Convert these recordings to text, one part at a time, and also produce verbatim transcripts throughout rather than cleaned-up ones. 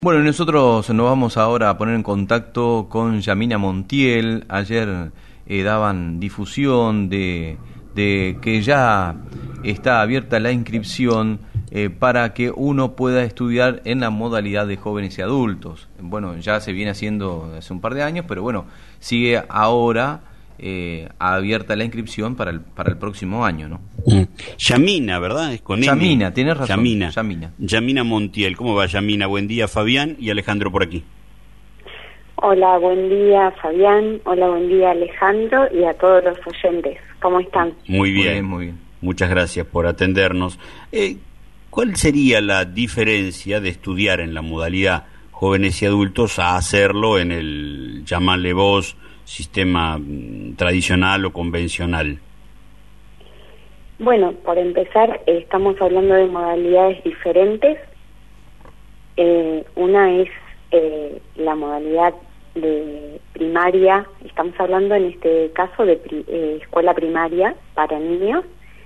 Bueno, nosotros nos vamos ahora a poner en contacto con Yamina Montiel. Ayer eh, daban difusión de, de que ya está abierta la inscripción eh, para que uno pueda estudiar en la modalidad de jóvenes y adultos. Bueno, ya se viene haciendo hace un par de años, pero bueno, sigue ahora eh, abierta la inscripción para el, para el próximo año, ¿no? Mm. Yamina, ¿verdad? Es con Yamina, M. tienes razón. Yamina. Yamina. Yamina Montiel. ¿Cómo va, Yamina? Buen día, Fabián y Alejandro por aquí. Hola, buen día, Fabián. Hola, buen día, Alejandro, y a todos los oyentes. ¿Cómo están? Muy bien, muy bien. Muy bien. Muchas gracias por atendernos. Eh, ¿Cuál sería la diferencia de estudiar en la modalidad jóvenes y adultos a hacerlo en el, llamarle vos, sistema mm, tradicional o convencional? Bueno, por empezar, eh, estamos hablando de modalidades diferentes. Eh, una es eh, la modalidad de primaria, estamos hablando en este caso de pri eh, escuela primaria para niños,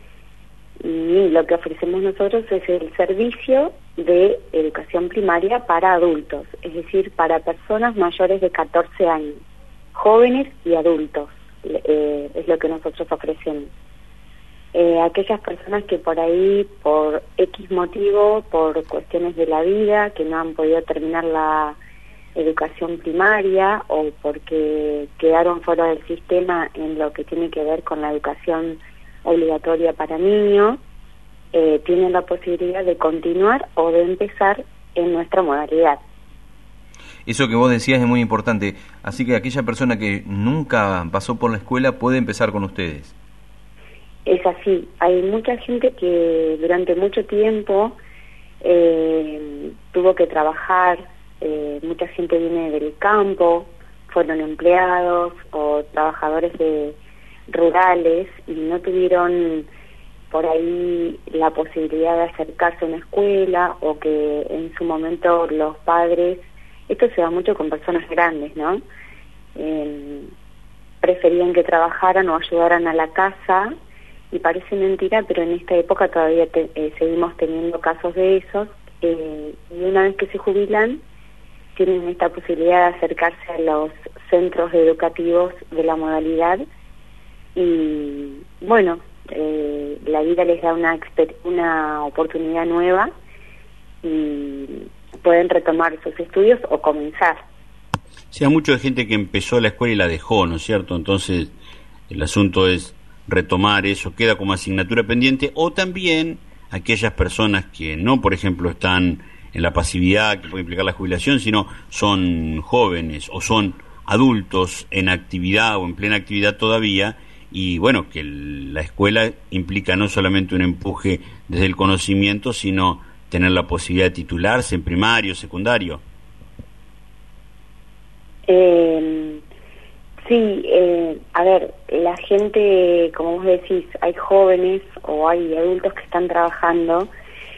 y lo que ofrecemos nosotros es el servicio de educación primaria para adultos, es decir, para personas mayores de catorce años, jóvenes y adultos, eh, es lo que nosotros ofrecemos. Eh, aquellas personas que por ahí, por X motivo, por cuestiones de la vida, que no han podido terminar la educación primaria o porque quedaron fuera del sistema en lo que tiene que ver con la educación obligatoria para niños, eh, tienen la posibilidad de continuar o de empezar en nuestra modalidad. Eso que vos decías es muy importante, así que aquella persona que nunca pasó por la escuela puede empezar con ustedes. Es así, hay mucha gente que durante mucho tiempo eh, tuvo que trabajar, eh, mucha gente viene del campo, fueron empleados o trabajadores de rurales y no tuvieron por ahí la posibilidad de acercarse a una escuela, o que en su momento los padres, esto se da mucho con personas grandes, ¿no? Eh, preferían que trabajaran o ayudaran a la casa. Y parece mentira, pero en esta época todavía te, eh, seguimos teniendo casos de esos, eh, y una vez que se jubilan, tienen esta posibilidad de acercarse a los centros educativos de la modalidad, y bueno, eh, la vida les da una, una oportunidad nueva y pueden retomar sus estudios o comenzar. Sí, hay mucha gente que empezó la escuela y la dejó, ¿no es cierto? Entonces, el asunto es retomar eso, queda como asignatura pendiente, o también aquellas personas que no, por ejemplo, están en la pasividad que puede implicar la jubilación, sino son jóvenes o son adultos en actividad o en plena actividad todavía, y bueno, que la escuela implica no solamente un empuje desde el conocimiento, sino tener la posibilidad de titularse en primario, secundario. Eh... Sí, eh, a ver, la gente, como vos decís, hay jóvenes o hay adultos que están trabajando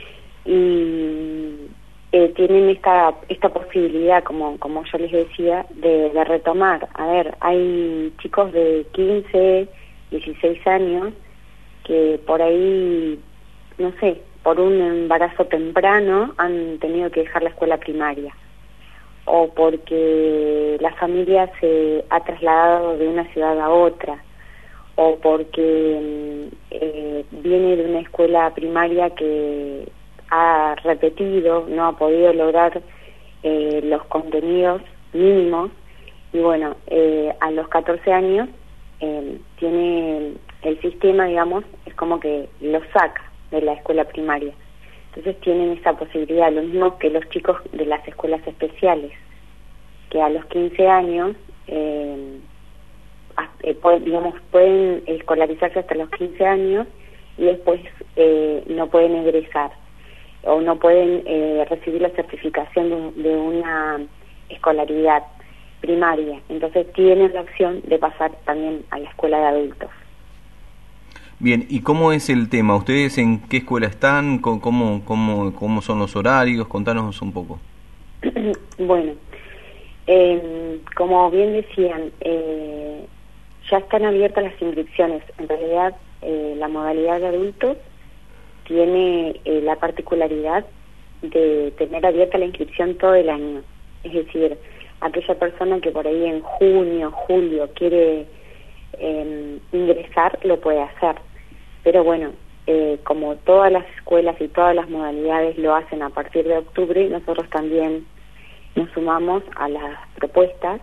y eh, tienen esta esta posibilidad, como como yo les decía, de, de retomar. A ver, hay chicos de quince, dieciséis años que por ahí, no sé, por un embarazo temprano han tenido que dejar la escuela primaria, o porque la familia se ha trasladado de una ciudad a otra, o porque eh, viene de una escuela primaria que ha repetido, no ha podido lograr eh, los contenidos mínimos, y bueno, eh, a los catorce años eh, tiene el sistema, digamos, es como que los saca de la escuela primaria. Entonces tienen esa posibilidad, lo mismo que los chicos de las escuelas especiales, que a los quince años, eh, eh, pueden, digamos, pueden escolarizarse hasta los quince años y después eh, no pueden egresar o no pueden eh, recibir la certificación de, de una escolaridad primaria. Entonces tienen la opción de pasar también a la escuela de adultos. Bien, ¿y cómo es el tema? ¿Ustedes en qué escuela están? ¿Cómo, cómo, cómo son los horarios? Contanos un poco. Bueno, eh, como bien decían, eh, ya están abiertas las inscripciones. En realidad, eh, la modalidad de adultos tiene eh, la particularidad de tener abierta la inscripción todo el año. Es decir, aquella persona que por ahí en junio, julio quiere eh, ingresar, lo puede hacer. Pero bueno, eh, como todas las escuelas y todas las modalidades lo hacen a partir de octubre, nosotros también nos sumamos a las propuestas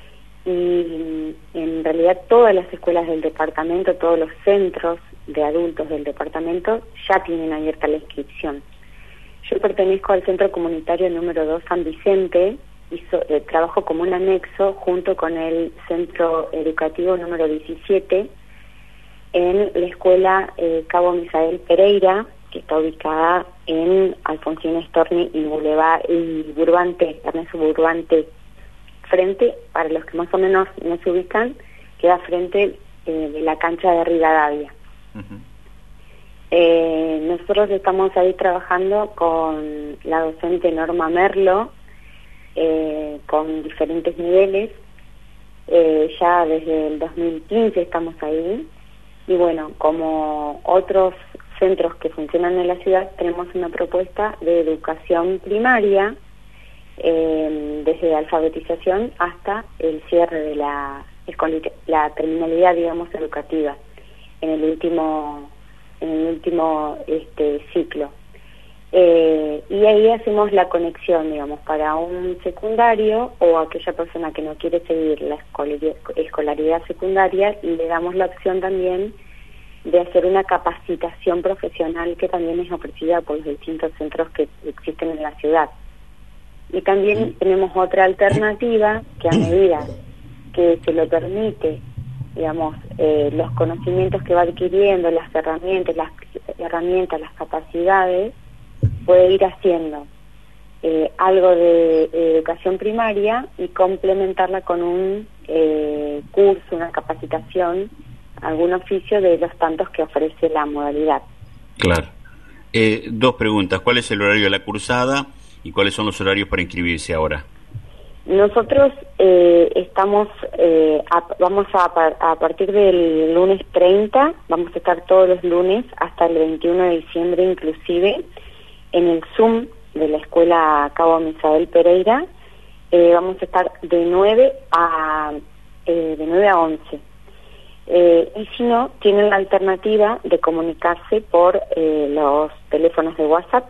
y en realidad todas las escuelas del departamento, todos los centros de adultos del departamento ya tienen abierta la inscripción. Yo pertenezco al Centro Comunitario número dos San Vicente y so, eh, trabajo como un anexo junto con el Centro Educativo número diecisiete en la Escuela eh, Cabo Misael Pereira, que está ubicada en Alfonsín Storni y Boulevard y Burbante, Ernesto Burbante, frente, para los que más o menos no se ubican, queda frente eh, de la cancha de Rivadavia. Uh-huh. eh, nosotros estamos ahí trabajando con la docente Norma Merlo, eh, con diferentes niveles, eh, ya desde el dos mil quince estamos ahí, y bueno, como otros centros que funcionan en la ciudad, tenemos una propuesta de educación primaria, eh, desde la alfabetización hasta el cierre de la, la terminalidad, digamos, educativa, en el último, en el último este, ciclo. Eh, y ahí hacemos la conexión, digamos, para un secundario o aquella persona que no quiere seguir la escolaridad secundaria, y le damos la opción también de hacer una capacitación profesional que también es ofrecida por los distintos centros que existen en la ciudad. Y también tenemos otra alternativa que, a medida que se lo permite, digamos, eh, los conocimientos que va adquiriendo, las herramientas, las herramientas, las capacidades, puede ir haciendo eh, algo de, de educación primaria y complementarla con un eh, curso, una capacitación, algún oficio de los tantos que ofrece la modalidad. Claro. Eh, dos preguntas. ¿Cuál es el horario de la cursada y cuáles son los horarios para inscribirse ahora? Nosotros eh, estamos, eh, a, vamos a, a partir del lunes treinta, vamos a estar todos los lunes hasta el veintiuno de diciembre inclusive, en el Zoom de la Escuela Cabo Misael Pereira. Eh, vamos a estar de nueve a eh, de nueve a once. Eh, y si no, tienen la alternativa de comunicarse por eh, los teléfonos de WhatsApp,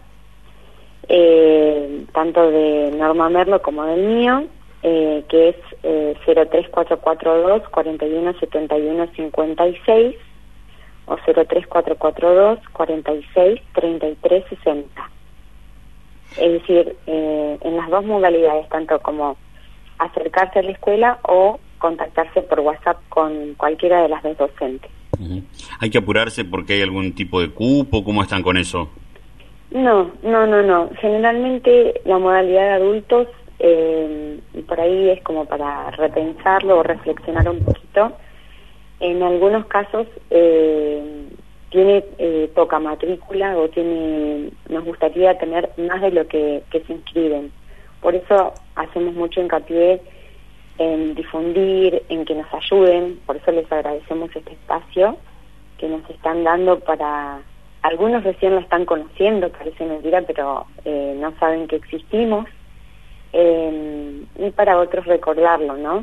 eh, tanto de Norma Merlo como del mío, eh, que es eh, cero tres cuatro cuatro dos, cuatro uno siete uno cinco seis o cero tres cuatro cuatro dos, cuatro seis, treinta y tres sesenta. Es decir, eh, en las dos modalidades, tanto como acercarse a la escuela o contactarse por WhatsApp con cualquiera de las dos docentes. Uh-huh. ¿Hay que apurarse porque hay algún tipo de cupo? ¿Cómo están con eso? No, no, no, no. Generalmente la modalidad de adultos, eh, por ahí es como para repensarlo o reflexionar un poquito. En algunos casos eh, tiene eh, poca matrícula o tiene, nos gustaría tener más de lo que, que se inscriben. Por eso hacemos mucho hincapié en difundir, en que nos ayuden. Por eso les agradecemos este espacio que nos están dando para... Algunos recién lo están conociendo, parece mentira, pero eh, no saben que existimos. Eh, y para otros recordarlo, ¿no?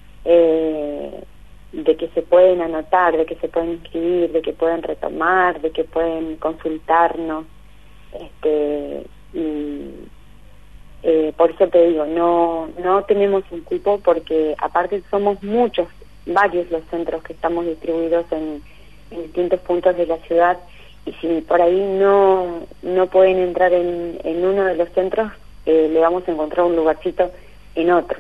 Eh, de que se pueden anotar, de que se pueden inscribir, de que pueden retomar, de que pueden consultarnos. Este, y eh, por eso te digo, no, no tenemos un cupo porque aparte somos muchos, varios los centros que estamos distribuidos en, en distintos puntos de la ciudad. Y si por ahí no no pueden entrar en, en uno de los centros, eh, le vamos a encontrar un lugarcito en otro.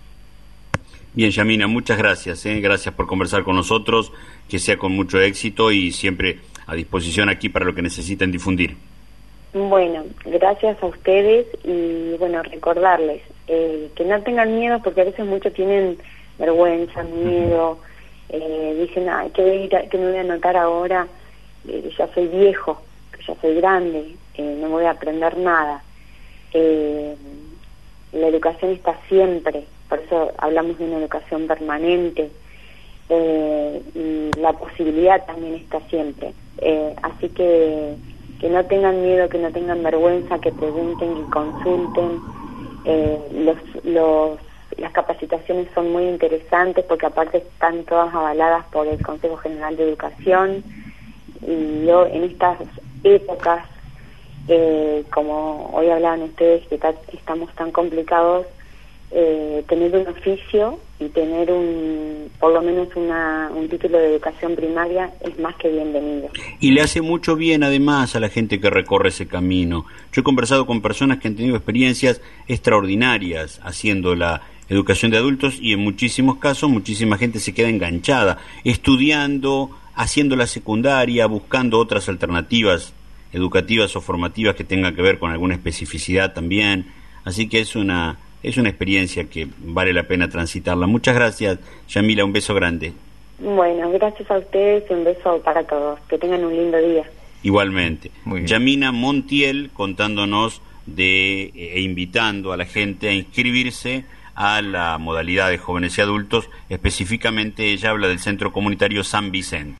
Bien, Yamina, muchas gracias. ¿eh? Gracias por conversar con nosotros, que sea con mucho éxito y siempre a disposición aquí para lo que necesiten difundir. Bueno, gracias a ustedes y bueno, recordarles eh, que no tengan miedo porque a veces muchos tienen vergüenza, miedo, eh, dicen, ay, que, voy a ir a, que me voy a anotar ahora. Que ya soy viejo, que ya soy grande, eh, no voy a aprender nada. Eh, la educación está siempre, por eso hablamos de una educación permanente, eh, y la posibilidad también está siempre. Eh, así que que no tengan miedo, que no tengan vergüenza, que pregunten, que consulten. Eh, los, los, las capacitaciones son muy interesantes porque aparte están todas avaladas por el Consejo General de Educación, y yo en estas épocas, eh, como hoy hablaban ustedes que ta, estamos tan complicados, eh, tener un oficio y tener un por lo menos una, un título de educación primaria es más que bienvenido. Y le hace mucho bien además a la gente que recorre ese camino. Yo he conversado con personas que han tenido experiencias extraordinarias haciendo la educación de adultos, y en muchísimos casos muchísima gente se queda enganchada, estudiando, haciendo la secundaria, buscando otras alternativas educativas o formativas que tengan que ver con alguna especificidad también. Así que es una es una experiencia que vale la pena transitarla. Muchas gracias, Yamila, un beso grande. Bueno, gracias a ustedes y un beso para todos. Que tengan un lindo día. Igualmente. Yamina Montiel contándonos de e invitando a la gente a inscribirse a la modalidad de jóvenes y adultos. Específicamente ella habla del Centro Comunitario San Vicente.